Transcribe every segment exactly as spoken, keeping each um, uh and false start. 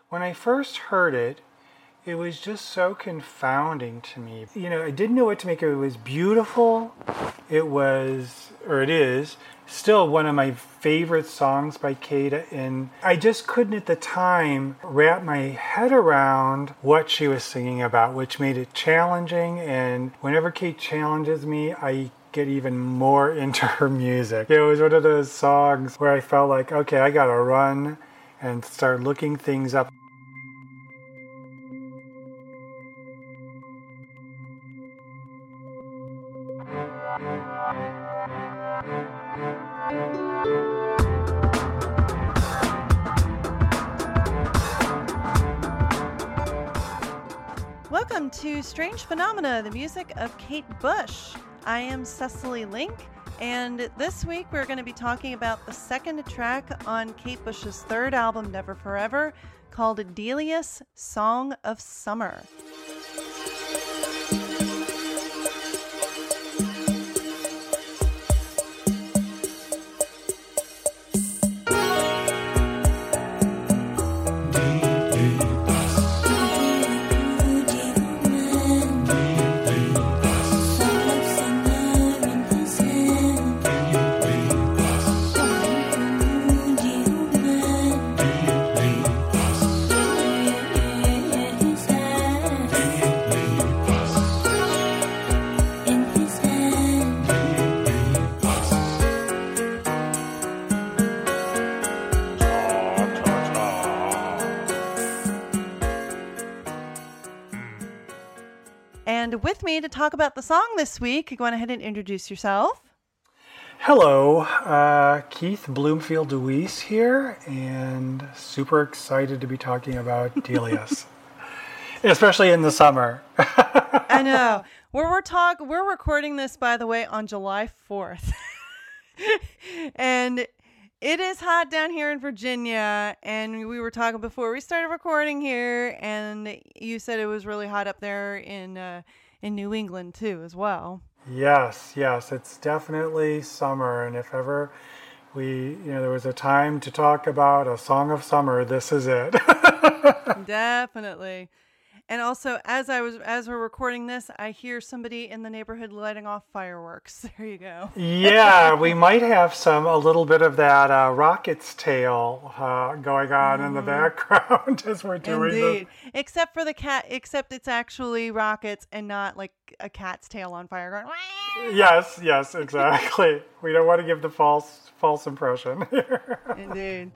When I first heard it, it was just so confounding to me. You know, I didn't know what to make of it. It was beautiful. It was, or it is, still one of my favorite songs by Kate. And I just couldn't at the time wrap my head around what she was singing about, which made it challenging. And whenever Kate challenges me, I get even more into her music. It was one of those songs where I felt like, okay, I gotta run and start looking things up. Welcome to Strange Phenomena, the music of Kate Bush. I am Cecily Link, and this week we're going to be talking about the second track on Kate Bush's third album, Never Forever, called Delius, Song of Summer. And with me to talk about the song this week, go on ahead and introduce yourself. Hello, uh, Keith Bloomfield DeWeese here, and super excited to be talking about Delius, especially in the summer. I know. We're we're talk we're recording this, by the way, on July fourth, and it is hot down here in Virginia. And we were talking before we started recording here, and you said it was really hot up there in uh, in New England too, as well. Yes, yes, it's definitely summer, and if ever we, you know, there was a time to talk about a song of summer, this is it. Definitely. And also, as I was as we're recording this, I hear somebody in the neighborhood lighting off fireworks. There you go. Yeah, we might have some a little bit of that uh, Rocket's Tale uh, going on mm. in the background as we're doing Indeed. this. Except for the cat, except it's actually rockets and not like a cat's tail on fire going. Yes, yes, exactly. We don't want to give the false false impression here. Indeed.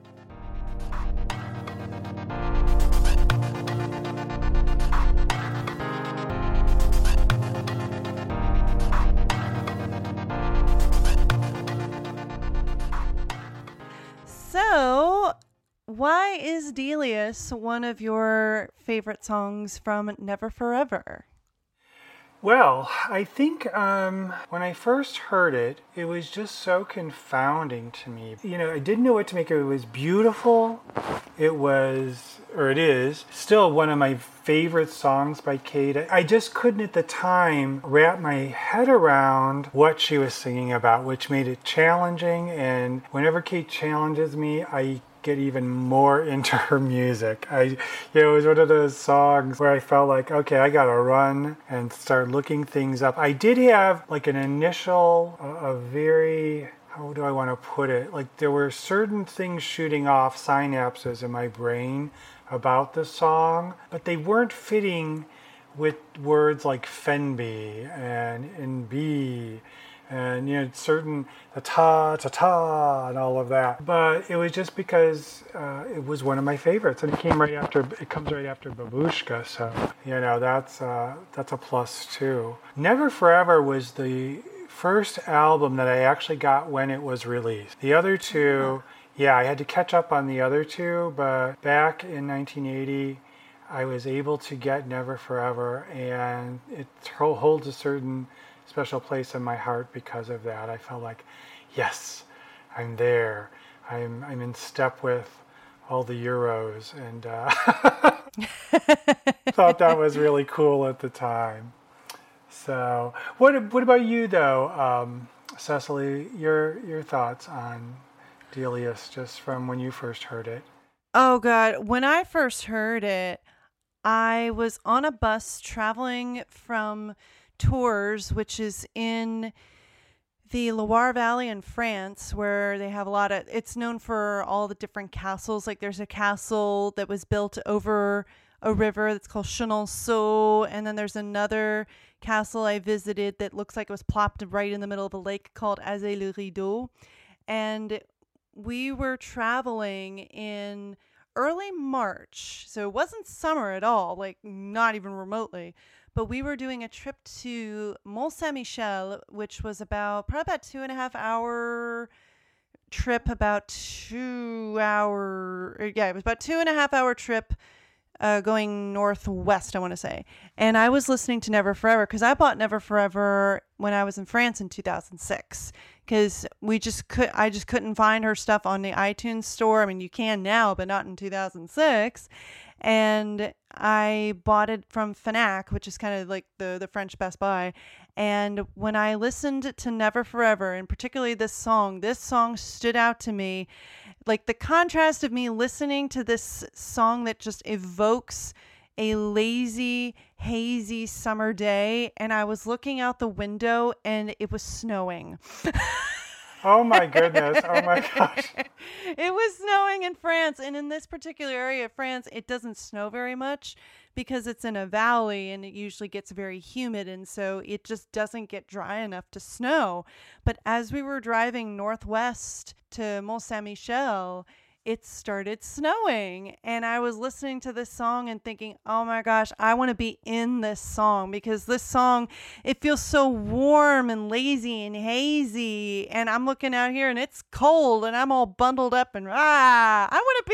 So, why is Delius one of your favorite songs from Never Forever? Well, I think um, when I first heard it, it was just so confounding to me. You know, I didn't know what to make of it. It was beautiful. It was, or it is, still one of my favorite songs by Kate. I just couldn't at the time wrap my head around what she was singing about, which made it challenging. And whenever Kate challenges me, I get even more into her music. I, you know, it was one of those songs where I felt like, okay, I gotta run and start looking things up. I did have like an initial, a, a very, how do I want to put it? Like there were certain things shooting off synapses in my brain about the song, but they weren't fitting with words like Fenby and and B. And, you know, certain, the ta, ta, ta, and all of that. But it was just because uh, it was one of my favorites. And it came right after, it comes right after Babushka. So, you know, that's, uh, that's a plus too. Never Forever was the first album that I actually got when it was released. The other two, yeah, I had to catch up on the other two. But back in nineteen eighty, I was able to get Never Forever. And it holds a certain special place in my heart because of that. I felt like, yes, I'm there. I'm I'm in step with all the Euros, and uh, thought that was really cool at the time. So, what what about you though, um, Cecily? Your your thoughts on Delius, just from when you first heard it? Oh, God. When I first heard it, I was on a bus traveling from Tours, which is in the Loire Valley in France, where they have a lot of, it's known for all the different castles. Like there's a castle that was built over a river that's called Chenonceau. And then there's another castle I visited that looks like it was plopped right in the middle of a lake called Azay-le-Rideau. And we were traveling in early March. So it wasn't summer at all, like not even remotely. But we were doing a trip to Mont Saint-Michel, which was about probably about two and a half hour trip, about two hour, yeah, it was about two and a half hour trip uh, going northwest, I want to say. And I was listening to Never Forever because I bought Never Forever when I was in France in two thousand six. Because we just could, I just couldn't find her stuff on the iTunes store. I mean, you can now, but not in two thousand six. And I bought it from Fnac, which is kind of like the, the French Best Buy. And when I listened to Never Forever, and particularly this song, this song stood out to me. Like the contrast of me listening to this song that just evokes a lazy, hazy summer day. And I was looking out the window and it was snowing. Oh my goodness. Oh my gosh. It was snowing in France. And in this particular area of France, it doesn't snow very much because it's in a valley and it usually gets very humid. And so it just doesn't get dry enough to snow. But as we were driving northwest to Mont Saint-Michel, it started snowing. And I was listening to this song and thinking, oh my gosh, I want to be in this song because this song, it feels so warm and lazy and hazy. And I'm looking out here and it's cold and I'm all bundled up and ah, I want to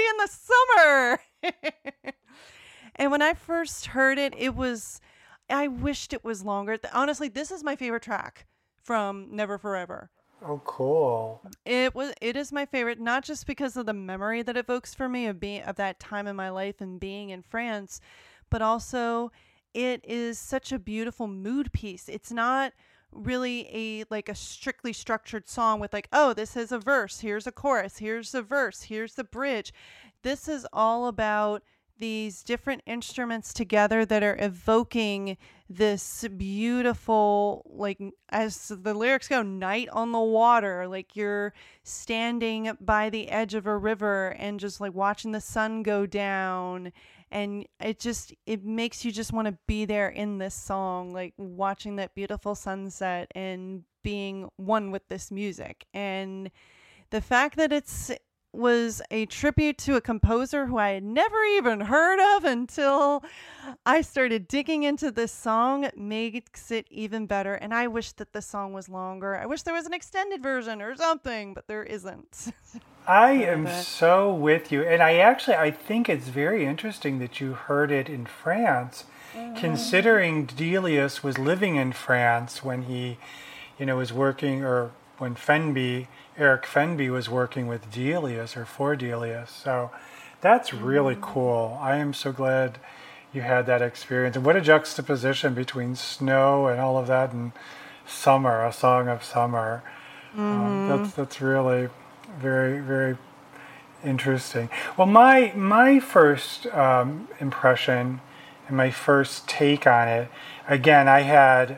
be in the summer. And when I first heard it, it was, I wished it was longer. Honestly, this is my favorite track from Never Forever. Oh, cool. It was. It is my favorite, not just because of the memory that it evokes for me of being of that time in my life and being in France, but also it is such a beautiful mood piece. It's not really a like a strictly structured song with like, oh, this is a verse, here's a chorus, here's a verse, here's the bridge. This is all about these different instruments together that are evoking this beautiful, like as the lyrics go, night on the water, like you're standing by the edge of a river and just like watching the sun go down. And it just, it makes you just want to be there in this song, like watching that beautiful sunset and being one with this music. And the fact that it's was a tribute to a composer who I had never even heard of until I started digging into this song makes it even better. And I wish that the song was longer. I wish there was an extended version or something, but there isn't. I am so with you. And I actually, I think it's very interesting that you heard it in France, mm-hmm. considering Delius was living in France when he, you know, was working, or when Fenby, Eric Fenby was working with Delius or for Delius. So that's really mm-hmm. cool. I am so glad you had that experience. And what a juxtaposition between snow and all of that and summer, a song of summer. Mm-hmm. Um, that's that's really very, very interesting. Well, my my first um, impression and my first take on it, again, I had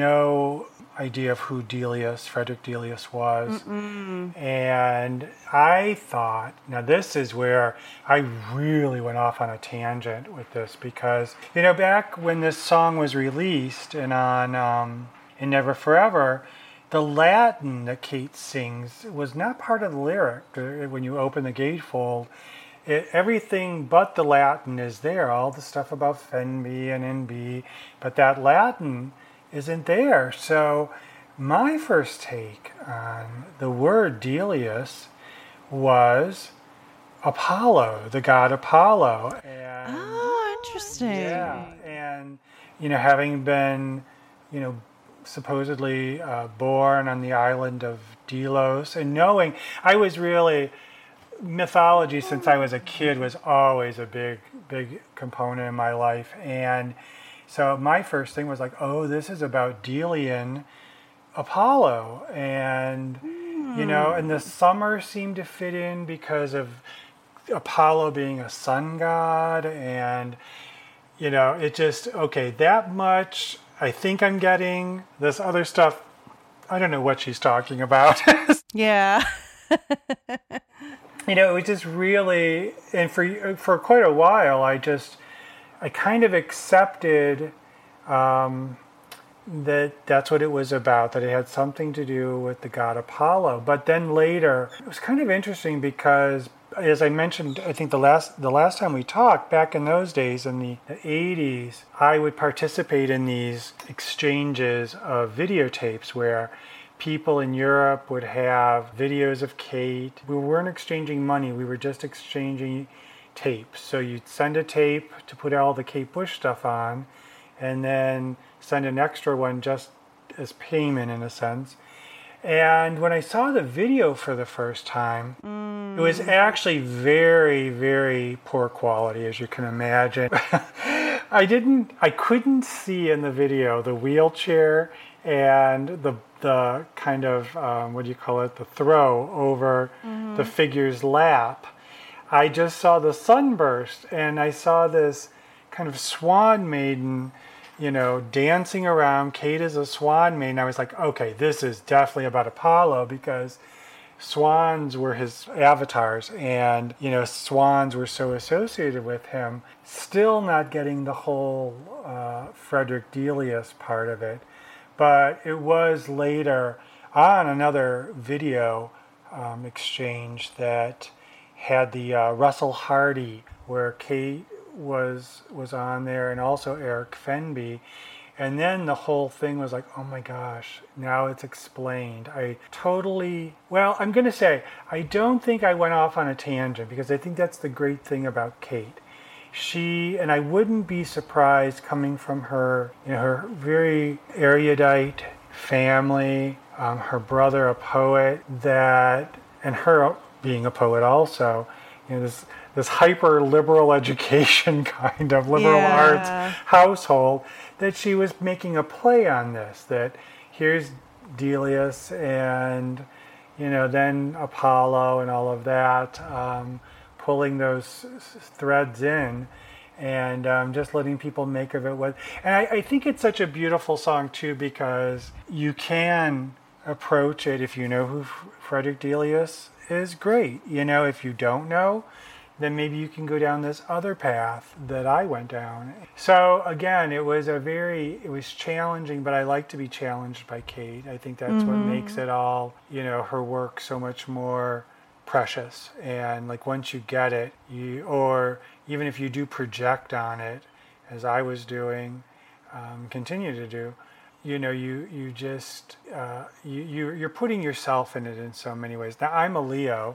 no idea of who Delius, Frederick Delius was. Mm-mm. And I thought, now this is where I really went off on a tangent with this, because, you know, back when this song was released and on um, in Never Forever, the Latin that Kate sings was not part of the lyric. When you open the gatefold, it, everything but the Latin is there, all the stuff about Fenby and N B, but that Latin isn't there. So my first take on the word Delius was Apollo, the god Apollo. And, oh, interesting. Yeah, and, you know, having been, you know, supposedly uh, born on the island of Delos, and knowing, I was really, mythology since I was a kid was always a big, big component in my life. And so my first thing was like, oh, this is about Delian Apollo. And, mm. you know, and the summer seemed to fit in because of Apollo being a sun god, and you know, it just, okay, that much I think I'm getting. This other stuff, I don't know what she's talking about. Yeah. You know, it was just really, and for for quite a while, I just, I kind of accepted um, that that's what it was about, that it had something to do with the god Apollo. But then later, it was kind of interesting because, as I mentioned, I think the last the last time we talked, back in those days, in the eighties, I would participate in these exchanges of videotapes where people in Europe would have videos of Kate. We weren't exchanging money, we were just exchanging tapes. So you'd send a tape to put all the Kate Bush stuff on, and then send an extra one just as payment, in a sense. And when I saw the video for the first time, mm. it was actually very, very poor quality, as you can imagine. I didn't, I couldn't see in the video the wheelchair and the the kind of, um, what do you call it, the throw over mm-hmm. the figure's lap. I just saw the sunburst, and I saw this kind of swan maiden, you know, dancing around. Kate is a swan maiden. I was like, okay, this is definitely about Apollo, because swans were his avatars, and, you know, swans were so associated with him. Still not getting the whole uh, Frederick Delius part of it. But it was later on another video um, exchange that had the uh, Russell Hardy, where Kate was was on there, and also Eric Fenby. And then the whole thing was like, oh my gosh, now it's explained. I totally, well, I'm going to say, I don't think I went off on a tangent, because I think that's the great thing about Kate. She, and I wouldn't be surprised, coming from her, you know, her very erudite family, um, her brother a poet, that, and her being a poet also, you know, this this hyper liberal education kind of liberal yeah. arts household, that she was making a play on this, that here's Delius and, you know, then Apollo and all of that, um, pulling those threads in, and um, just letting people make of it what. And I, I think it's such a beautiful song too, because you can approach it, if you know who Frederick Delius is, great. You know, if you don't know, then maybe you can go down this other path that I went down. So again, it was a very, it was challenging, but I like to be challenged by Kate. I think that's mm-hmm. what makes it all, you know, her work so much more precious. And like, once you get it, you, or even if you do project on it, as I was doing, um, continue to do, you know, you you just uh, you, you you're putting yourself in it in so many ways. Now, I'm a Leo,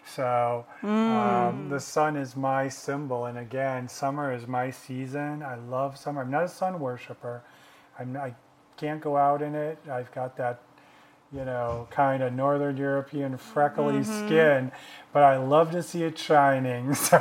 so mm. um, the sun is my symbol, and again, summer is my season. I love summer. I'm not a sun worshiper. I'm I can't go out in it. I've got that, you know, kind of Northern European freckly mm-hmm. skin, but I love to see it shining. So.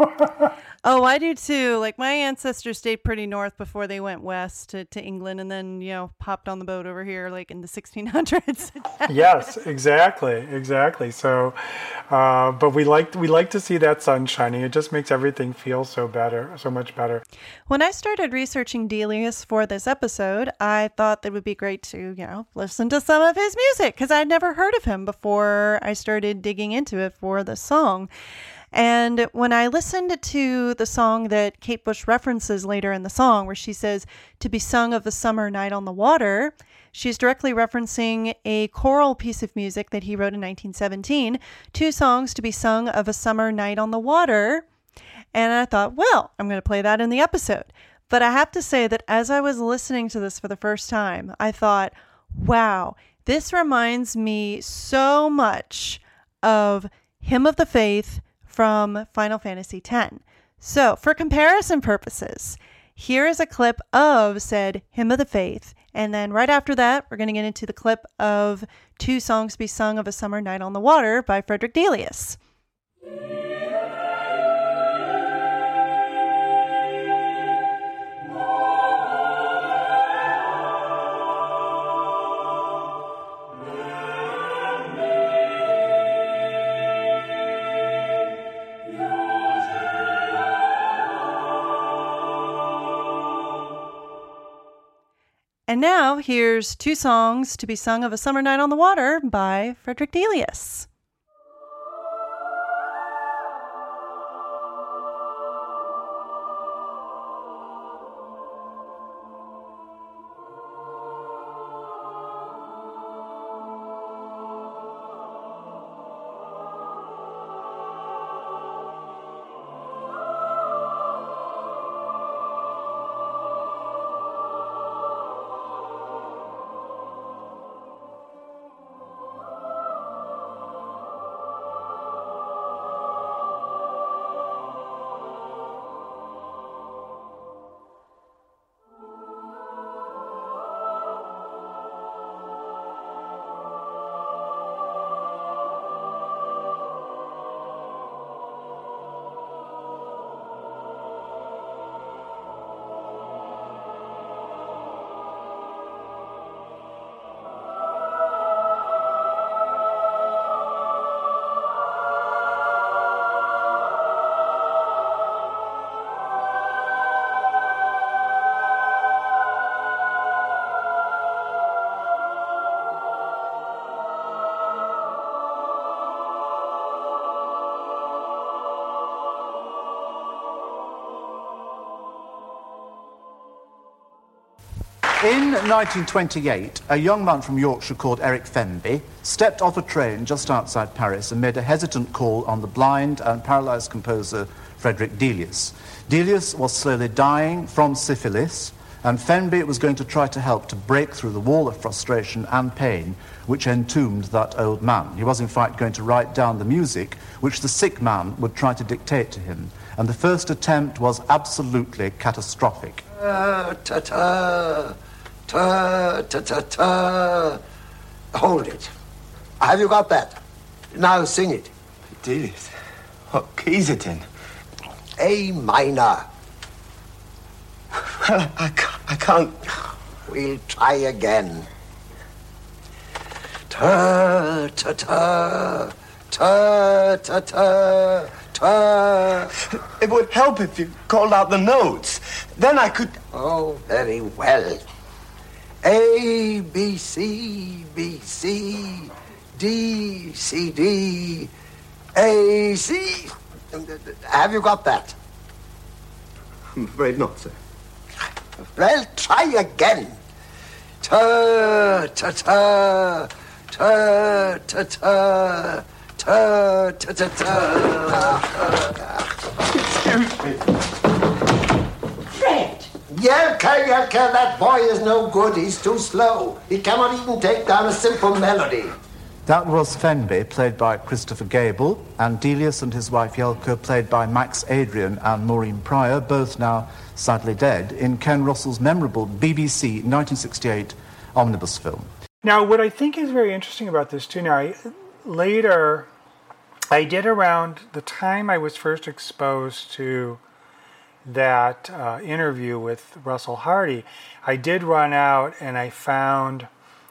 Oh, I do too. Like, my ancestors stayed pretty north before they went west to, to England, and then, you know, popped on the boat over here like in the sixteen hundreds. Yes, exactly, exactly. So, uh, but we like we like to see that sun shining. It just makes everything feel so better, so much better. When I started researching Delius for this episode, I thought that it would be great to, you know, listen to some of his music, because I'd never heard of him before I started digging into it for the song. And when I listened to the song that Kate Bush references later in the song, where she says, to be sung of a summer night on the water, she's directly referencing a choral piece of music that he wrote in nineteen seventeen, two songs to be sung of a summer night on the water. And I thought, well, I'm going to play that in the episode. But I have to say that as I was listening to this for the first time, I thought, wow, this reminds me so much of Hymn of the Faith from Final Fantasy X. So, for comparison purposes, here is a clip of said Hymn of the Faith. And then right after that, we're going to get into the clip of Two Songs to be Sung of a Summer Night on the Water by Frederick Delius. Yeah. And now here's two songs to be sung of A Summer Night on the Water by Frederick Delius. In nineteen twenty-eight, a young man from Yorkshire called Eric Fenby stepped off a train just outside Paris and made a hesitant call on the blind and paralysed composer Frederick Delius. Delius was slowly dying from syphilis, and Fenby was going to try to help to break through the wall of frustration and pain which entombed that old man. He was, in fact, going to write down the music which the sick man would try to dictate to him, and the first attempt was absolutely catastrophic. Uh, ta-ta. Ta, ta, ta, ta. Hold it. Have you got that? Now sing it. Delius, what key is it in? A minor. Well, I, can't, I can't. We'll try again. Ta, ta, ta. Ta, ta, ta. Ta. It would help if you called out the notes. Then I could... Oh, very well. A, B, C, B, C, D, C, D, A, C. Have you got that? I'm afraid not, sir. Well, try again. Ta, ta, ta, ta, ta, ta, ta, ta, ta, ta. Excuse me. Fred! Yelka, Yelka, that boy is no good. He's too slow. He cannot even take down a simple melody. That was Fenby, played by Christopher Gable, and Delius and his wife Yelka, played by Max Adrian and Maureen Pryor, both now sadly dead, in Ken Russell's memorable B B C nineteen sixty-eight omnibus film. Now, what I think is very interesting about this, too, now, I, later, I did around the time I was first exposed to that uh, interview with Russell Hardy, I did run out and I found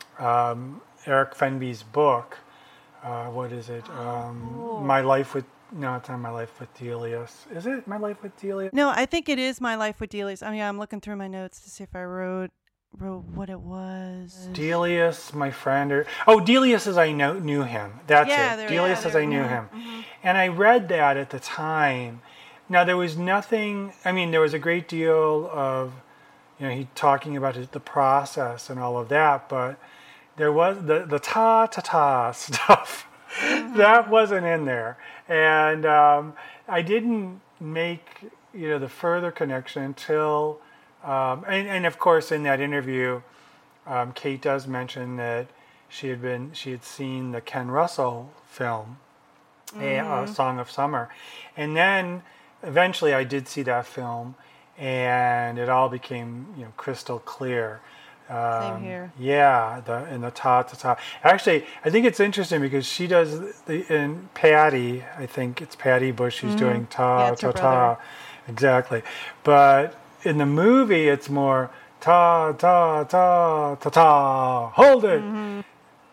um, Eric Fenby's book. Uh, what is it? Um, oh. My Life with... No, it's not My Life with Delius. Is it My Life with Delius? No, I think it is My Life with Delius. I mean, I'm looking through my notes to see if I wrote wrote what it was. Delius, my friend. Or, oh, Delius as I know, knew him. That's yeah, it. there, Delius yeah, as I knew yeah. him. Mm-hmm. And I read that at the time. Now, there was nothing, I mean, there was a great deal of, you know, he talking about his, the process and all of that, but there was the, the ta-ta-ta stuff. Mm-hmm. That wasn't in there. And um, I didn't make, you know, the further connection until, um, and, and of course in that interview, um, Kate does mention that she had been, she had seen the Ken Russell film, mm-hmm. a, a Song of Summer. And then eventually I did see that film and it all became, you know, crystal clear. Um, Same here. Yeah, the in the ta ta ta. Actually, I think it's interesting because she does the in Patty. I think it's Patty Bush who's mm-hmm. doing ta yeah, ta ta, exactly. But in the movie, it's more ta ta ta ta ta. Hold it. Mm-hmm.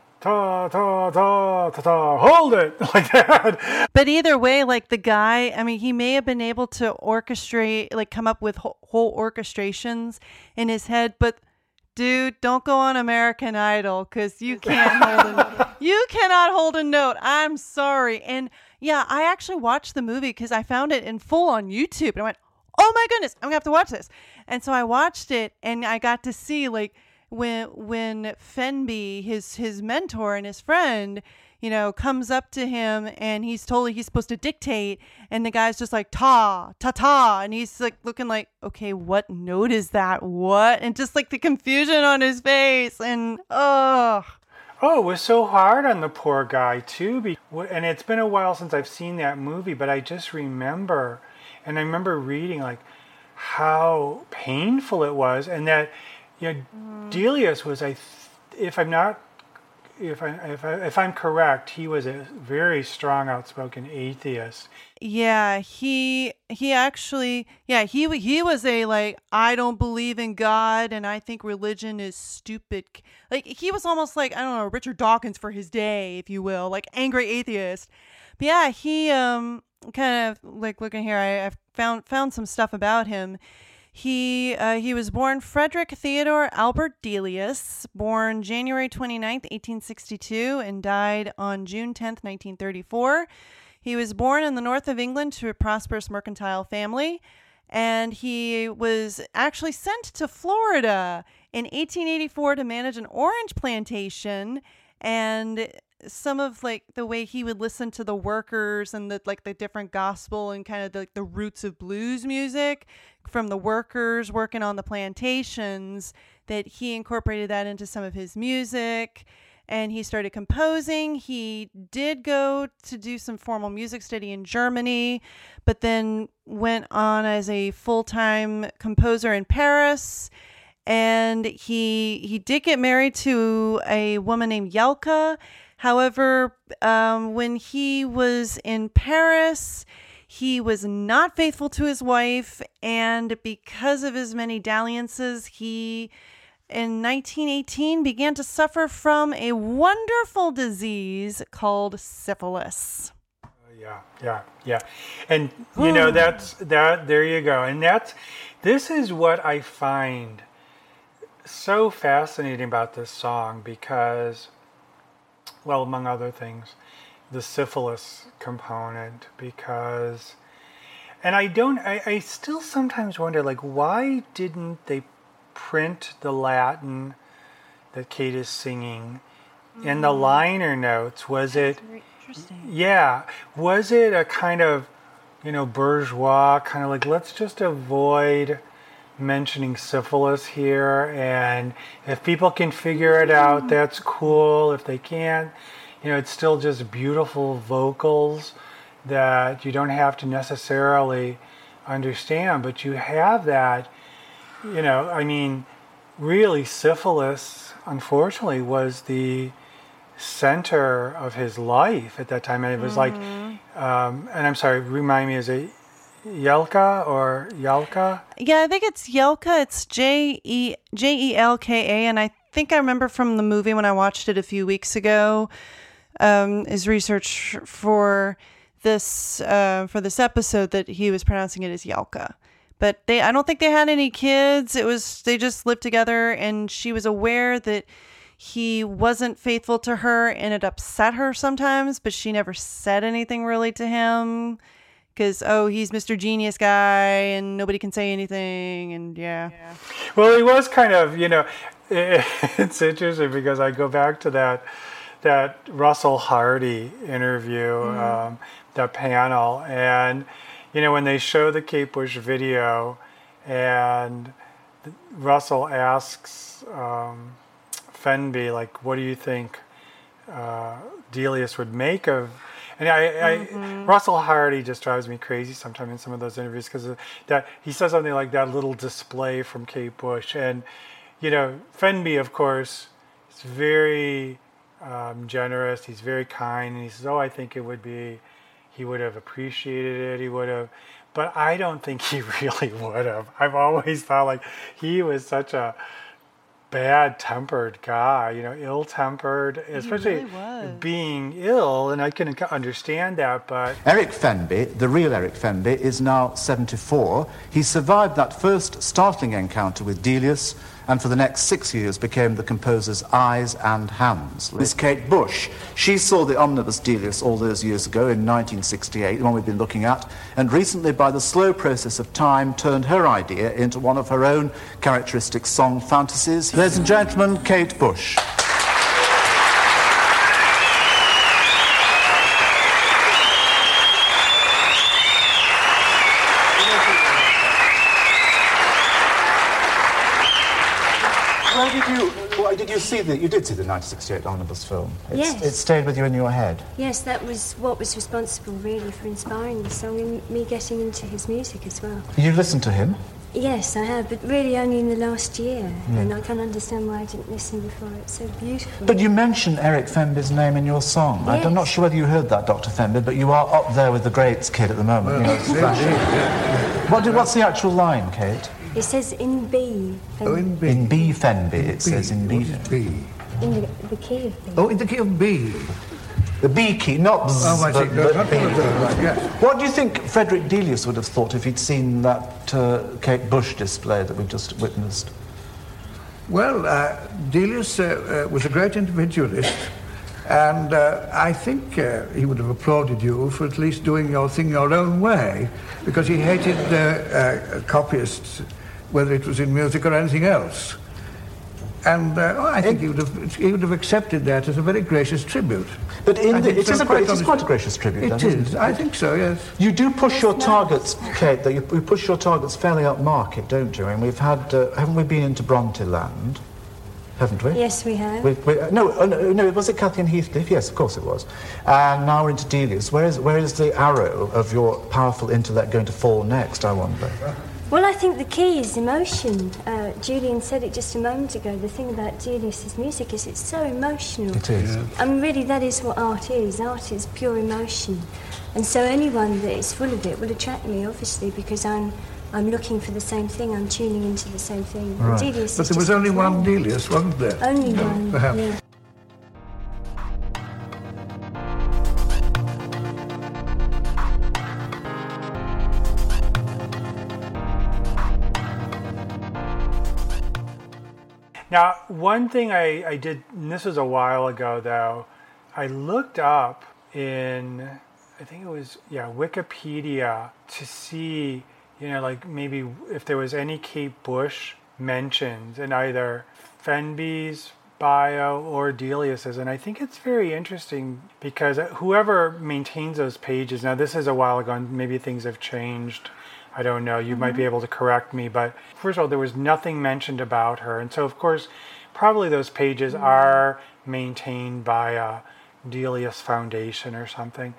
Ta ta ta ta ta. Hold it like that. But either way, like the guy, I mean, he may have been able to orchestrate, like come up with whole, whole orchestrations in his head, but dude, don't go on American Idol because you can't hold a you cannot hold a note. I'm sorry. And yeah, I actually watched the movie because I found it in full on YouTube, and I went, oh my goodness, I'm gonna have to watch this. And so I watched it, and I got to see like when when Fenby, his his mentor and his friend, you know, comes up to him and he's told he's supposed to dictate, and the guy's just like ta ta ta, and he's like looking like, okay, what note is that? What? And just like the confusion on his face, and oh. Oh, it was so hard on the poor guy too. Be- and it's been a while since I've seen that movie, but I just remember, and I remember reading like how painful it was, and that, you know, mm. Delius was, I, th- if I'm not, if I if I if I'm correct, he was a very strong, outspoken atheist. Yeah, he he actually, yeah, he he was a like, I don't believe in God and I think religion is stupid. Like he was almost like, I don't know, Richard Dawkins for his day, if you will, like angry atheist. But yeah, he um kind of like looking here, I, I've found found some stuff about him. He uh, he was born Frederick Theodore Albert Delius, born January twenty-ninth, eighteen sixty-two, and died on June tenth, nineteen thirty-four. He was born in the north of England to a prosperous mercantile family, and he was actually sent to Florida in eighteen eighty-four to manage an orange plantation. And some of like the way he would listen to the workers and the like the different gospel and kind of the, like the roots of blues music from the workers working on the plantations, that he incorporated that into some of his music, and he started composing. He did go to do some formal music study in Germany, but then went on as a full-time composer in Paris. And he he did get married to a woman named Jelka. However, um, when he was in Paris, he was not faithful to his wife, and because of his many dalliances, he, in nineteen eighteen, began to suffer from a wonderful disease called syphilis. Uh, yeah, yeah, yeah. And, you know, that's, that, there you go. And that's, this is what I find so fascinating about this song, because, well, among other things, the syphilis component, because, and I don't, I, I still sometimes wonder, like, why didn't they print the Latin that Kate is singing in the liner notes? Was it, very interesting. Yeah, was it a kind of, you know, bourgeois, kind of like, let's just avoid mentioning syphilis here, and if people can figure it out, that's cool. If they can't, you know, it's still just beautiful vocals that you don't have to necessarily understand, but you have that, you know, I mean, really syphilis, unfortunately, was the center of his life at that time, and it was mm-hmm. like, um, and I'm sorry, remind me, is it Jelka or Jelka? Yeah, I think it's Jelka. It's J E J E L K A, and I think I remember from the movie when I watched it a few weeks ago, um, his research for this uh, for this episode, that he was pronouncing it as Jelka. But they, I don't think they had any kids. It was they just lived together, and she was aware that he wasn't faithful to her, and it upset her sometimes. But she never said anything really to him. Because, oh, he's Mister Genius guy and nobody can say anything. And yeah. yeah. Well, he was kind of, you know, it, it's interesting because I go back to that that Russell Hardy interview, mm-hmm. um, that panel. And, you know, when they show the Kate Bush video and Russell asks um, Fenby, like, what do you think uh, Delius would make of. And I, mm-hmm. I, Russell Hardy just drives me crazy sometimes in some of those interviews because that he says something like that little display from Kate Bush, and you know, Fenby, of course, is very um, generous. He's very kind, and he says, "Oh, I think it would be, he would have appreciated it. He would have." But I don't think he really would have. I've always thought like he was such a bad-tempered guy, you know, ill-tempered, especially really being ill, and I can understand that, but... Eric Fenby, the real Eric Fenby, is now seventy-four. He survived that first startling encounter with Delius and for the next six years became the composer's eyes and hands. Miss Kate Bush, she saw the omnibus Delius all those years ago in nineteen sixty-eight, the one we've been looking at, and recently, by the slow process of time, turned her idea into one of her own characteristic song fantasies. Ladies and gentlemen, Kate Bush. Where did you, why did you see the, you did see the nineteen sixty-eight omnibus film? It's, Yes. It stayed with you in your head? Yes, that was what was responsible really for inspiring the song and me getting into his music as well. You listened to him? Yes, I have, but really only in the last year. Yeah. And I can't understand why I didn't listen before. It's so beautiful. But you mentioned Eric Femby's name in your song. Yes. I'm not sure whether you heard that, Doctor Femby, but you are up there with the greats, kid, at the moment. Well, you know, yeah. what did, what's the actual line, Kate? It says in B. Oh, in B. In B, Fenby, it B. says in B. What is B? In the, the key of B. Oh, in the key of B. The B key, not bzz, Oh, I see. but, No, but not B. one of those, right, yes. What do you think Frederick Delius would have thought if he'd seen that uh, Kate Bush display that we've just witnessed? Well, uh, Delius uh, uh, was a great individualist, and uh, I think uh, he would have applauded you for at least doing your thing your own way, because he hated uh, uh, copyists, whether it was in music or anything else. And uh, I think he would have he would have accepted that as a very gracious tribute. But in I the, think it, so, is a, quite great- it is honest- quite a gracious tribute, It then, isn't is. it? I think so, yes. You do push your That's targets, nice. Kate, though. You, you push your targets fairly upmarket, don't you? And we've had, uh, haven't we been into Bronteland? Haven't we? Yes, we have. We, we, uh, no, uh, no, no, was it Cathy and Heathcliff? Yes, of course it was. And now we're into Delius. Where is, where is the arrow of your powerful intellect going to fall next, I wonder? Well, I think the key is emotion. Uh, Julian said it just a moment ago. The thing about Delius's music is it's so emotional. It is. Yeah. And really, that is what art is. Art is pure emotion. And so anyone that is full of it will attract me, obviously, because I'm I'm looking for the same thing. I'm tuning into the same thing. Right. Delius But is there was just only one incredible. Delius, wasn't there? Only No, one, perhaps. yeah. Now, one thing I, I did, and this was a while ago though, I looked up in, I think it was, yeah, Wikipedia to see, you know, like maybe if there was any Kate Bush mentions in either Fenby's bio or Delius's. And I think it's very interesting because whoever maintains those pages, now this is a while ago and maybe things have changed. I don't know, you might be able to correct me, but first of all, there was nothing mentioned about her. And so, of course, probably those pages are maintained by a Delius Foundation or something.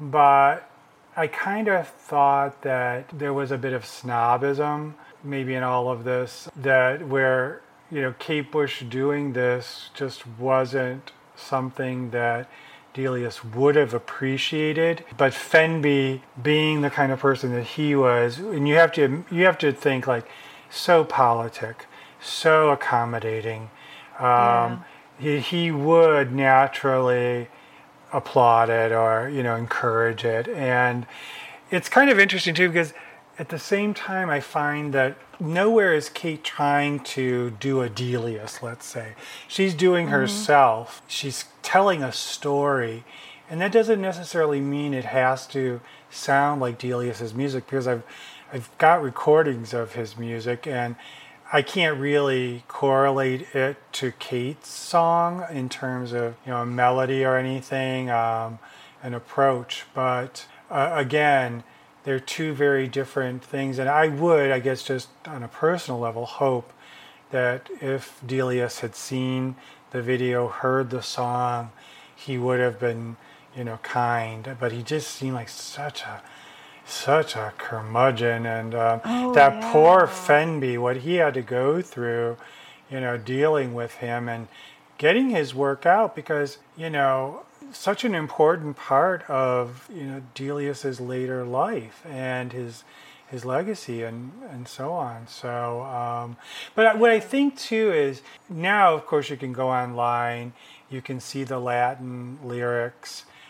But I kind of thought that there was a bit of snobism, maybe in all of this, that where, you know, Kate Bush doing this just wasn't something that Delius would have appreciated, but Fenby, being the kind of person that he was, and you have to you have to think like so politic, so accommodating, um, Yeah. he, he would naturally applaud it or, you know, encourage it. And it's kind of interesting too, because at the same time I find that nowhere is Kate trying to do a Delius, let's say. She's doing Mm-hmm. herself. She's telling a story. And that doesn't necessarily mean it has to sound like Delius's music, because I've I've got recordings of his music and I can't really correlate it to Kate's song in terms of, you know, a melody or anything, um, an approach. But uh, again, they're two very different things. And I would, I guess, just on a personal level, hope that if Delius had seen the video, heard the song, he would have been, you know, kind. But he just seemed like such a such a curmudgeon, and um, Oh, that yeah. poor Fenby, what he had to go through, you know, dealing with him and getting his work out, because, you know, such an important part of, you know, Delius's later life and his his legacy and and so on. So, um, but what I think too is now, of course, you can go online, you can see the Latin lyrics.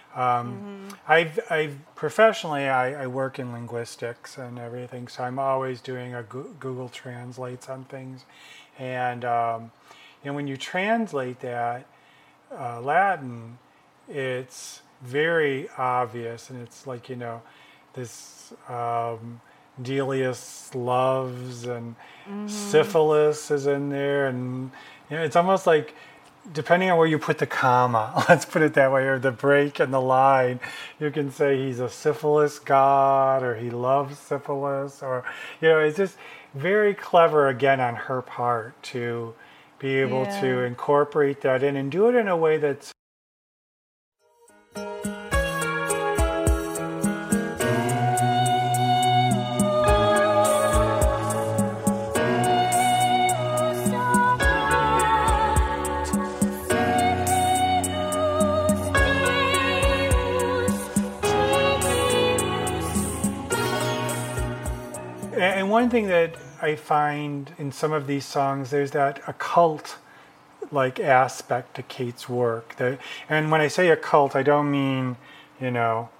Um, mm-hmm. I've, I've professionally, I, I work in linguistics and everything, so I'm always doing a Google Translates on things. And, um, and when you translate that uh, Latin, it's very obvious, and it's like, you know, this um, Delius loves, and mm-hmm. syphilis is in there, and you know, it's almost like, depending on where you put the comma, let's put it that way, or the break in the line, you can say he's a syphilis god, or he loves syphilis, or, you know, it's just very clever, again, on her part to be able yeah. to incorporate that in and do it in a way that's And one thing that I find in some of these songs, there's that occult-like aspect to Kate's work. That, and when I say occult, I don't mean, you know,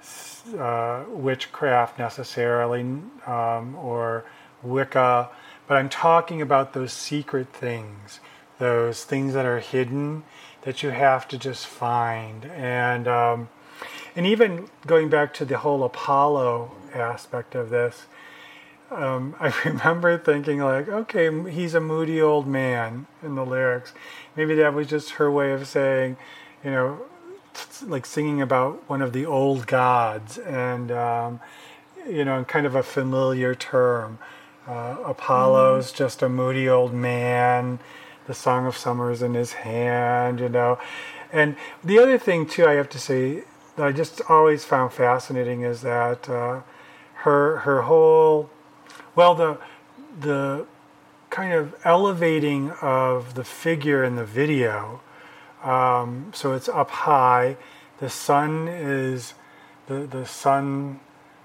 uh, witchcraft necessarily, um, or Wicca, but I'm talking about those secret things, those things that are hidden that you have to just find. And um, and even going back to the whole Apollo aspect of this, Um, I remember thinking like, okay, he's a moody old man in the lyrics. Maybe that was just her way of saying, you know, t- like singing about one of the old gods, and, um, you know, kind of a familiar term. Uh, Apollo's mm. just a moody old man. The Song of Summer's in his hand, you know. And the other thing, too, I have to say, that I just always found fascinating is that uh, her her whole... Well, the the kind of elevating of the figure in the video, um, so it's up high. The sun is the the sun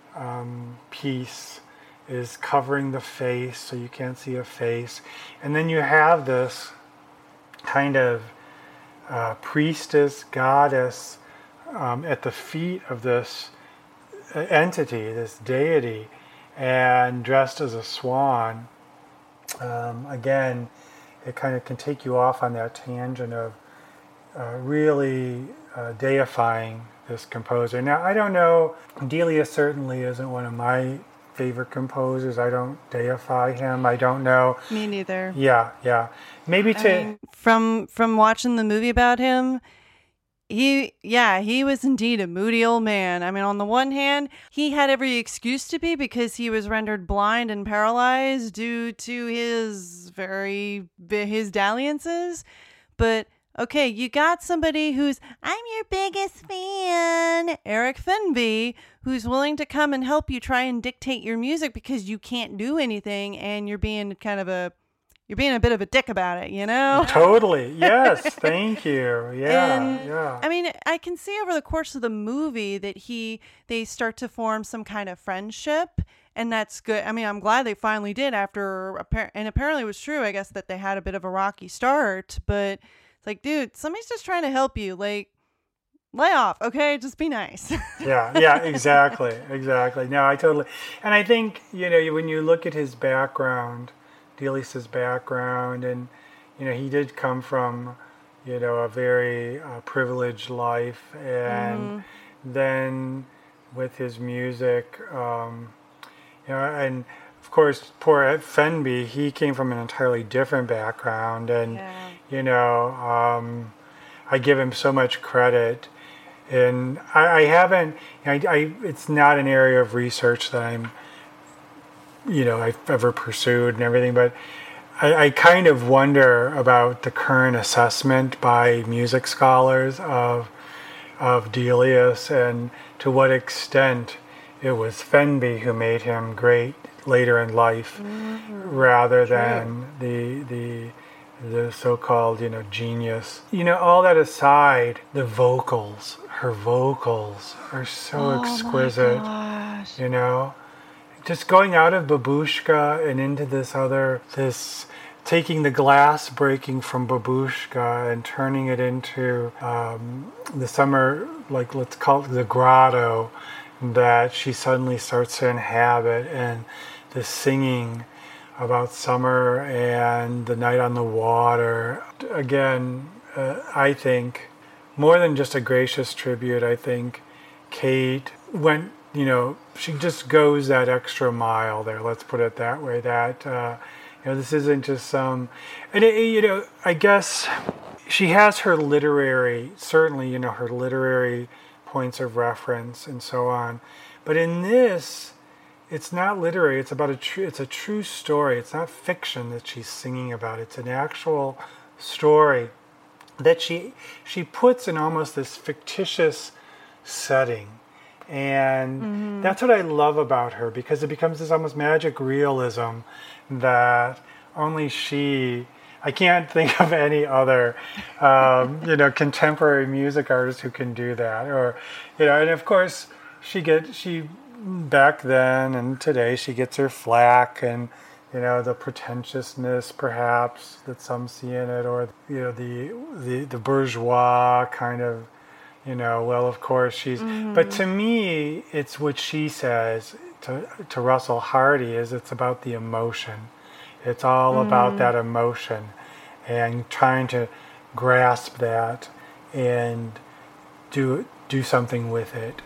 um, piece is covering the face, so you can't see a face, and then you have this kind of uh, priestess goddess um, at the feet of this entity, this deity, and dressed as a swan. Um, again, it kind of can take you off on that tangent of uh, really uh, deifying this composer. Now, I don't know, Delius certainly isn't one of my favorite composers. I don't deify him. I don't know. Me neither. Yeah, yeah. Maybe to... I mean, from, from watching the movie about him, He, yeah, he was indeed a moody old man. I mean, on the one hand, he had every excuse to be because he was rendered blind and paralyzed due to his very, his dalliances. But, okay, you got somebody who's, I'm your biggest fan, Eric Fenby, who's willing to come and help you try and dictate your music because you can't do anything and you're being kind of a, You're being a bit of a dick about it, you know? Totally. Yes. Thank you. Yeah. And, yeah. I mean, I can see over the course of the movie that he, they start to form some kind of friendship, and that's good. I mean, I'm glad they finally did after, and apparently it was true, I guess, that they had a bit of a rocky start, but it's like, dude, somebody's just trying to help you. Like, lay off, okay? Just be nice. yeah. Yeah, exactly. Exactly. No, I totally, and I think, you know, when you look at his background, Delius's background, and you know, he did come from, you know, a very uh, privileged life, and mm-hmm. then with his music, um, you know, and of course, poor Fenby, he came from an entirely different background, and yeah. you know, um, I give him so much credit, and I, I haven't, I, I, it's not an area of research that I'm, you know, I've ever pursued and everything, but I, I kind of wonder about the current assessment by music scholars of of Delius, and to what extent it was Fenby who made him great later in life, mm-hmm. rather True. than the the the so-called, you know, genius. You know, all that aside, the vocals, her vocals are so oh exquisite. My gosh. You know, just going out of Babushka and into this other, this taking the glass breaking from Babushka and turning it into um, the summer, like let's call it the grotto that she suddenly starts to inhabit, and the singing about summer and the night on the water. Again, uh, I think more than just a gracious tribute, I think Kate went, you know, she just goes that extra mile there, let's put it that way, that, uh, you know, this isn't just some, and it, you know, I guess she has her literary, certainly, you know, her literary points of reference and so on, but in this, it's not literary, it's about a true, it's a true story, it's not fiction that she's singing about, it's an actual story that she she puts in almost this fictitious setting. And mm-hmm. that's what I love about her, because it becomes this almost magic realism that only she, I can't think of any other, um, you know, contemporary music artist who can do that. Or, you know, and of course she get, she, back then and today she gets her flack and, you know, the pretentiousness perhaps that some see in it, or, you know, the, the, the bourgeois kind of, you know, well, of course she's, mm-hmm. but to me, it's what she says to, to Russell Hardy is it's about the emotion. It's all mm-hmm. about that emotion and trying to grasp that and do, do something with it.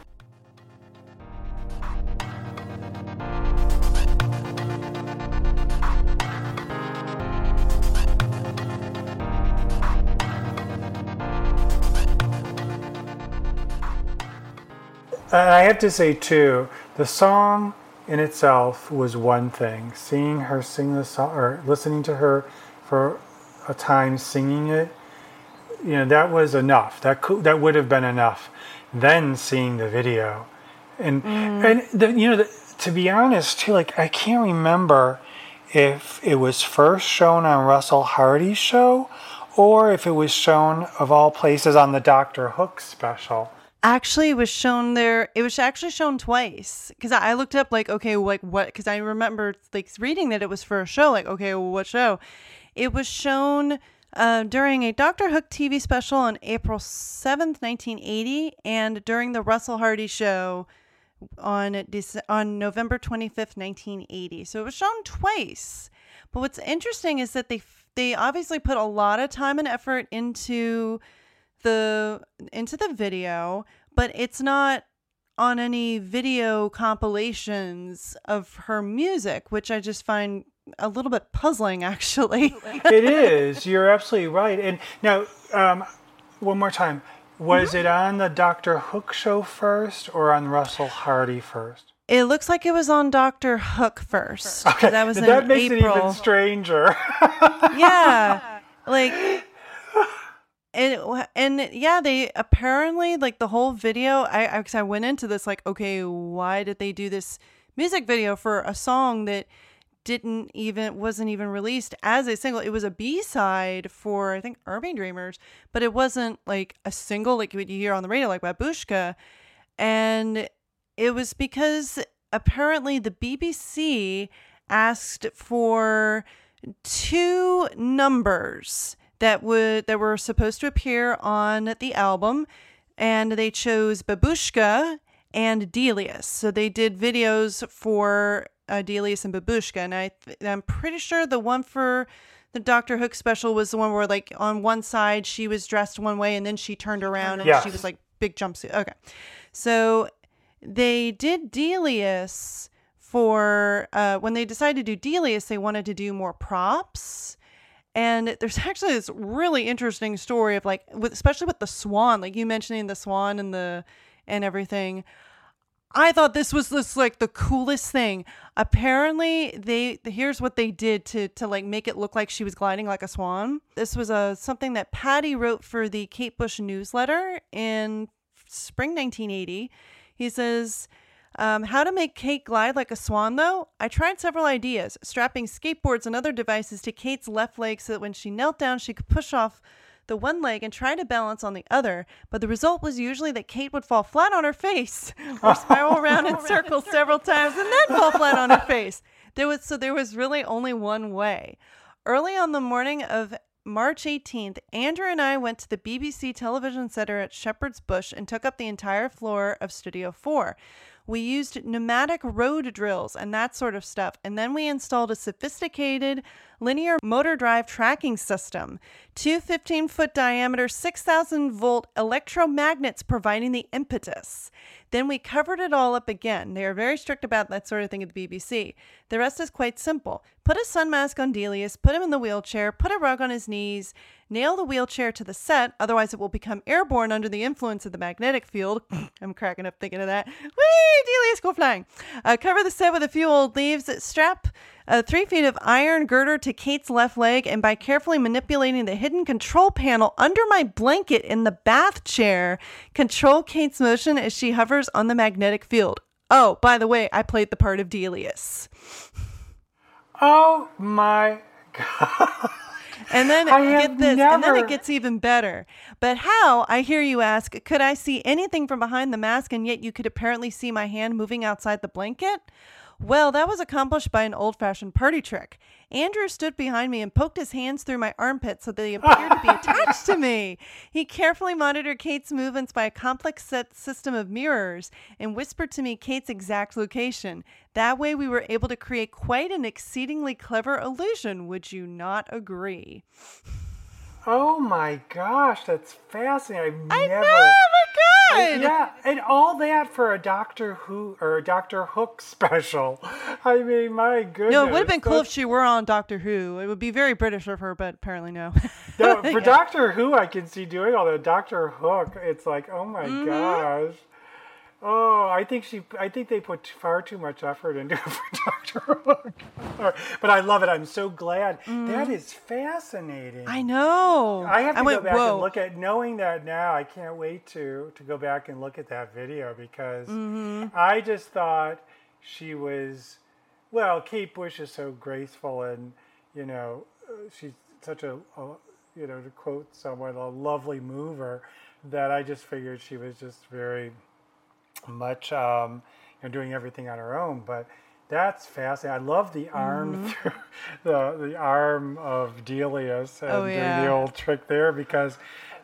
And I have to say, too, the song in itself was one thing. Seeing her sing the song, or listening to her for a time singing it, you know, that was enough. That could, that would have been enough. Then seeing the video, and mm. and the, you know, the, to be honest, too, like I can't remember if it was first shown on Russell Hardy's show, or if it was shown of all places on the Doctor Hook special. Actually, it was shown there. It was actually shown twice, because I looked up like, okay, like what? Because I remember like reading that it was for a show. Like, okay, well, what show? It was shown uh, during a Doctor Hook T V special on April seventh, nineteen eighty, and during the Russell Hardy show on Dece- on November twenty-fifth, nineteen eighty. So it was shown twice. But what's interesting is that they they obviously put a lot of time and effort into the into the video, but it's not on any video compilations of her music, which I just find a little bit puzzling, actually. It is. You're absolutely right. And now, um, one more time, was mm-hmm. it on the Doctor Hook show first or on Russell Hardy first? It looks like it was on Doctor Hook first. Okay, that was that in makes April. It even stranger. Yeah, like. And, and yeah, they apparently, like the whole video, I, I, 'cause I went into this like, okay, why did they do this music video for a song that didn't even, wasn't even released as a single? It was a B-side for, I think, Urban Dreamers, but it wasn't like a single like what you hear on the radio, like Babushka. And it was because apparently the B B C asked for two numbers that would that were supposed to appear on the album, and they chose Babushka and Delius. So they did videos for uh, Delius and Babushka, and I th- I'm pretty sure the one for the Doctor Hook special was the one where, like, on one side she was dressed one way and then she turned around and yes. she was like big jumpsuit. Okay, so they did Delius for uh, when they decided to do Delius, they wanted to do more props. And there's actually this really interesting story of like, with, especially with the swan, like you mentioning the swan and the and everything. I thought this was this like the coolest thing. Apparently, they here's what they did to to like make it look like she was gliding like a swan. This was a something that Patty wrote for the Kate Bush newsletter in spring nineteen eighty. He says, Um, how to make Kate glide like a swan, though? I tried several ideas, strapping skateboards and other devices to Kate's left leg so that when she knelt down, she could push off the one leg and try to balance on the other. But the result was usually that Kate would fall flat on her face or spiral around in circles several times and then fall flat on her face. There was so there was really only one way. Early on the morning of March eighteenth, Andrew and I went to the B B C television center at Shepherd's Bush and took up the entire floor of Studio four. We used pneumatic road drills and that sort of stuff, and then we installed a sophisticated linear motor drive tracking system. Two fifteen-foot diameter, six thousand volt electromagnets providing the impetus. Then we covered it all up again. They are very strict about that sort of thing at the B B C. The rest is quite simple. Put a sun mask on Delius, put him in the wheelchair, put a rug on his knees, nail the wheelchair to the set, otherwise it will become airborne under the influence of the magnetic field. I'm cracking up thinking of that. Whee! Delius, go flying. Uh, cover the set with a few old leaves. Strap uh, three feet of iron girder to Kate's left leg, and by carefully manipulating the hidden control panel under my blanket in the bath chair, control Kate's motion as she hovers on the magnetic field. Oh, by the way, I played the part of Delius. Oh my God. And then I get this, never... and then it gets even better. But how, I hear you ask, could I see anything from behind the mask and yet you could apparently see my hand moving outside the blanket? Well, that was accomplished by an old-fashioned party trick. Andrew stood behind me and poked his hands through my armpits so they appeared to be attached to me. He carefully monitored Kate's movements by a complex set system of mirrors and whispered to me Kate's exact location. That way we were able to create quite an exceedingly clever illusion. Would you not agree? Oh my gosh, that's fascinating. I've I never. know, oh my God! Yeah, and all that for a Doctor Who or a Doctor Hook special. I mean, my goodness. No, it would have been cool That's... if she were on Doctor Who. It would be very British of her, but apparently no. No, for Yeah. Doctor Who, I can see doing all that. Doctor Hook, it's like, oh my Mm-hmm. gosh. Oh, I think she. I think they put far too much effort into it for Doctor Hook. But I love it. I'm so glad. Mm. That is fascinating. I know. I have to I go went, back whoa. and look at. Knowing that now, I can't wait to to go back and look at that video because Mm-hmm. I just thought she was. Well, Kate Bush is so graceful, and you know, uh, she's such a, a you know, to quote someone, a lovely mover, that I just figured she was just very much um, you know, doing everything on her own. But that's fascinating. I love the arm Mm-hmm. through the the arm of Delius and Oh, doing yeah. the old trick there because,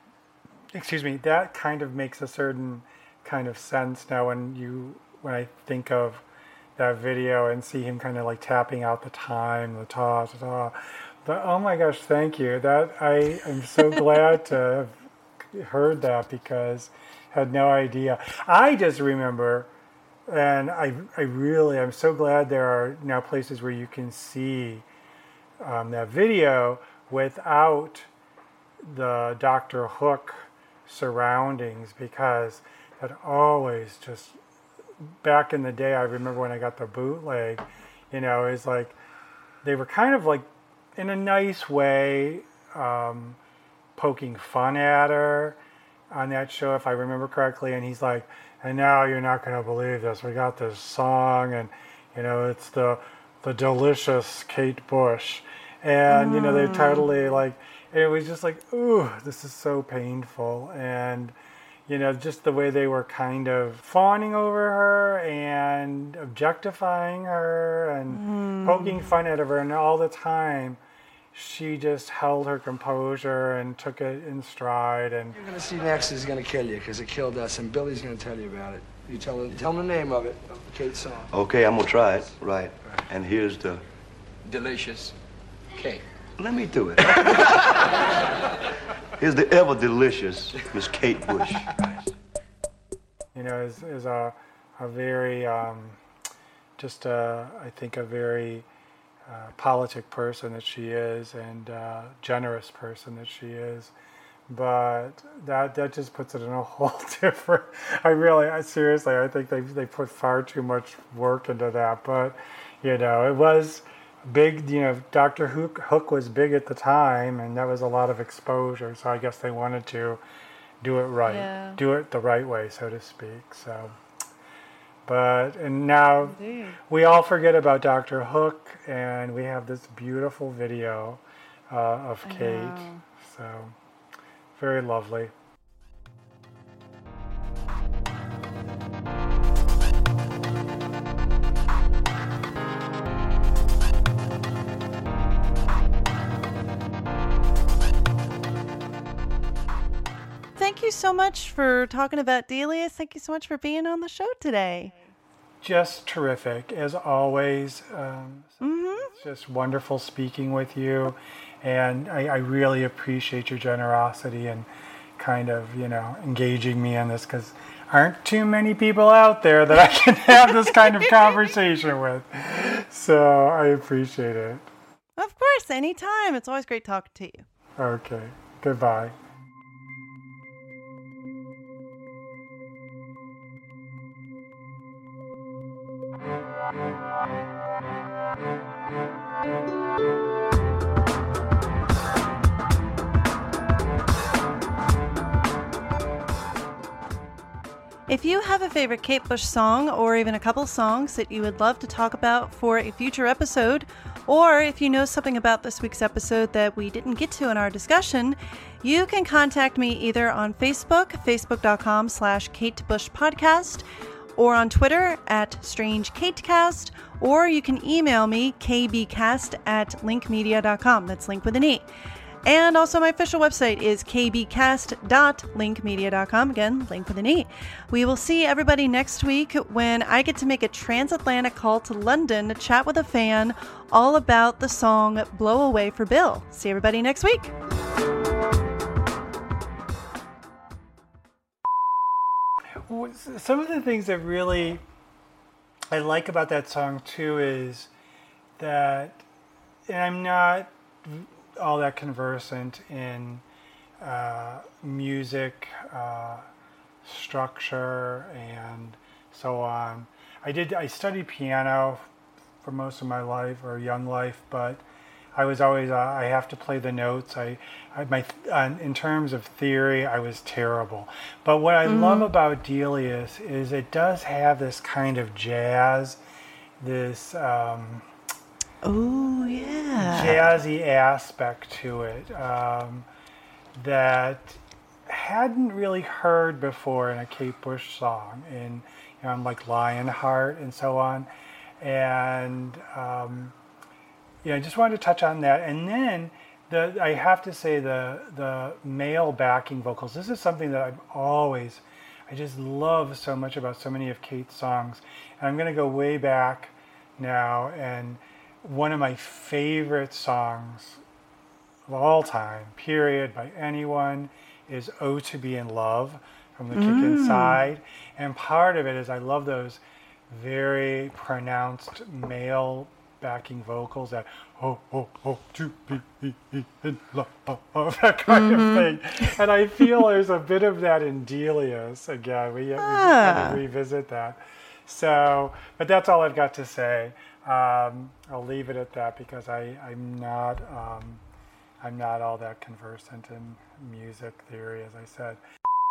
excuse me, that kind of makes a certain kind of sense now when you when I think of that video and see him kind of like tapping out the time, the ta ta ta. But, oh my gosh, thank you. That I am so glad to have heard that because I had no idea. I just remember, and I I really I'm so glad there are now places where you can see um, that video without the Doctor Hook surroundings because that always just back in the day, I remember when I got the bootleg, you know, it's like they were kind of like in a nice way um, poking fun at her on that show, if I remember correctly. And he's like, and now you're not going to believe this. We got this song and, you know, it's the the delicious Kate Bush. And, mm. you know, they totally like, it was just like, ooh, this is so painful. And, you know, just the way they were kind of fawning over her and objectifying her and mm. poking fun at her. And all the time, she just held her composure and took it in stride. And you're going to see next is going to kill you because it killed us. And Billy's going to tell you about it. You tell him, tell him the name of it, of Kate's song. Okay, I'm going to try it. Right. And here's the... Delicious Kate. Let me do it. Here's the ever-delicious Miss Kate Bush. You know, is is a, a very, um, just a, I think a very uh, politic person that she is and uh, generous person that she is. But that that just puts it in a whole different, I really, I seriously, I think they they put far too much work into that. But, you know, it was big, you know, Doctor Hook, Hook was big at the time, and that was a lot of exposure. So I guess they wanted to do it right, yeah. do it the right way, so to speak. So, but, and now Indeed. we all forget about Doctor Hook, and we have this beautiful video uh, of I Kate. know. So, very lovely. thank you so much for talking about Delius. Thank you so much for being on the show today. Just terrific, as always. Um, mm-hmm. It's just wonderful speaking with you, and I, I really appreciate your generosity and kind of, you know, engaging me in this, because aren't too many people out there that I can have this kind of conversation with. So I appreciate it. Of course, anytime. It's always great talking to you. Okay, goodbye. If you have a favorite Kate Bush song, or even a couple songs that you would love to talk about for a future episode, or if you know something about this week's episode that we didn't get to in our discussion, you can contact me either on Facebook, facebook.com slash Kate Bush Podcast, or on Twitter at StrangeKateCast, or you can email me, kbcast at linkmedia dot com. That's Link with an E. And also my official website is k b cast dot link media dot com. Again, Link with an E. We will see everybody next week when I get to make a transatlantic call to London to chat with a fan all about the song Blow Away for Bill. See everybody next week. Some of the things that really I like about that song too is that, and I'm not all that conversant in uh, music uh, structure and so on. I did. I studied piano for most of my life, or young life, but I was always. Uh, I have to play the notes. I, I my uh, in terms of theory, I was terrible. But what I mm-hmm. love about Delius is it does have this kind of jazz, this. Um, Oh, yeah. jazzy aspect to it um, that hadn't really heard before in a Kate Bush song, in you know, like Lionheart and so on. And um, you know, I just wanted to touch on that. And then the I have to say the the male backing vocals. This is something that I've always, I just love so much about so many of Kate's songs. And I'm going to go way back now, and one of my favorite songs of all time, period, by anyone, is "Oh to Be in Love" from the mm. Kick Inside. And part of it is I love those very pronounced male backing vocals, that oh, oh, oh, to be in love, that kind mm-hmm. of thing. And I feel there's a bit of that in Delius. Again, we, ah. we kind of revisit that. So, but that's all I've got to say. Um, I'll leave it at that, because I, I'm not um, I'm not all that conversant in music theory, as I said.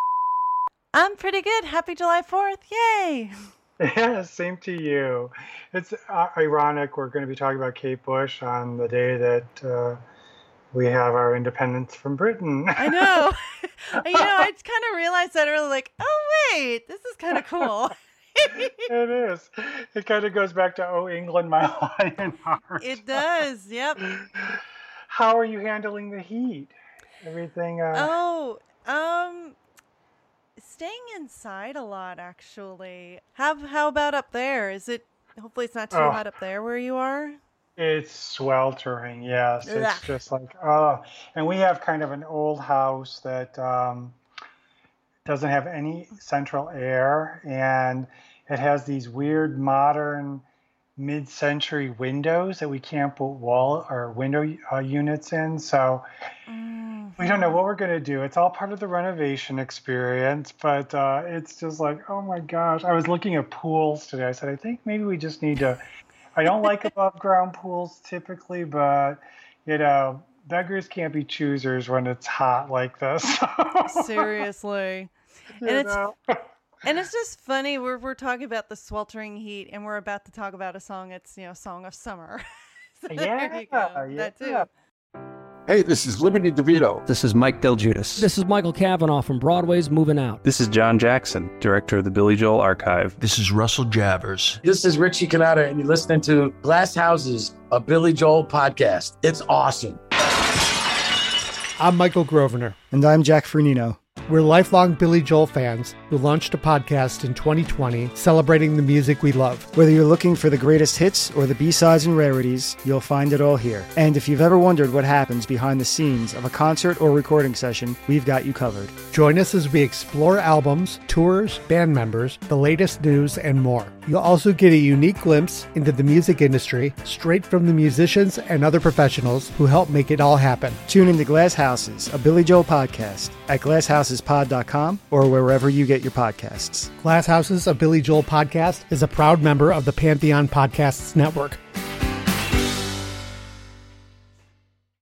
I'm pretty good. Happy July fourth. Yay! Yeah, same to you. It's uh, ironic we're going to be talking about Kate Bush on the day that uh, we have our independence from Britain. I know. You know, I kind of realized that earlier, like, oh, wait, this is kind of cool. It is. It kind of goes back to "Oh England, my lion heart." It does. Yep. How are you handling the heat? Everything. Uh... Oh, um, staying inside a lot, actually. How how about up there? Is it? Hopefully, it's not too oh, hot up there where you are. It's sweltering. Yes, Ugh. It's just like oh, and we have kind of an old house that um, doesn't have any central air, and it has these weird modern mid-century windows that we can't put wall or window uh, units in. So mm-hmm. we don't know what we're going to do. It's all part of the renovation experience, but uh, it's just like, oh my gosh. I was looking at pools today. I said, I think maybe we just need to, I don't like above ground pools typically, but you know, beggars can't be choosers when it's hot like this. Seriously. And it's, and it's just funny. We're we're talking about the sweltering heat, and we're about to talk about a song. It's you know, Song of Summer. So yeah, there you go. Yeah. That too. Hey, this is Liberty DeVito. This is Mike Del Giudice. This is Michael Cavanaugh from Broadway's Moving Out. This is John Jackson, director of the Billy Joel Archive. This is Russell Javers. This is Richie Cannata, and you're listening to Glass Houses, a Billy Joel podcast. It's awesome. I'm Michael Grosvenor. And I'm Jack Fernino. We're lifelong Billy Joel fans who launched a podcast in twenty twenty celebrating the music we love. Whether you're looking for the greatest hits or the B-sides and rarities, you'll find it all here. And if you've ever wondered what happens behind the scenes of a concert or recording session, we've got you covered. Join us as we explore albums, tours, band members, the latest news, and more. You'll also get a unique glimpse into the music industry straight from the musicians and other professionals who help make it all happen. Tune into Glass Houses, a Billy Joel podcast at glass houses pod dot com or wherever you get your podcasts. Glass Houses, a Billy Joel podcast is a proud member of the Pantheon Podcasts Network.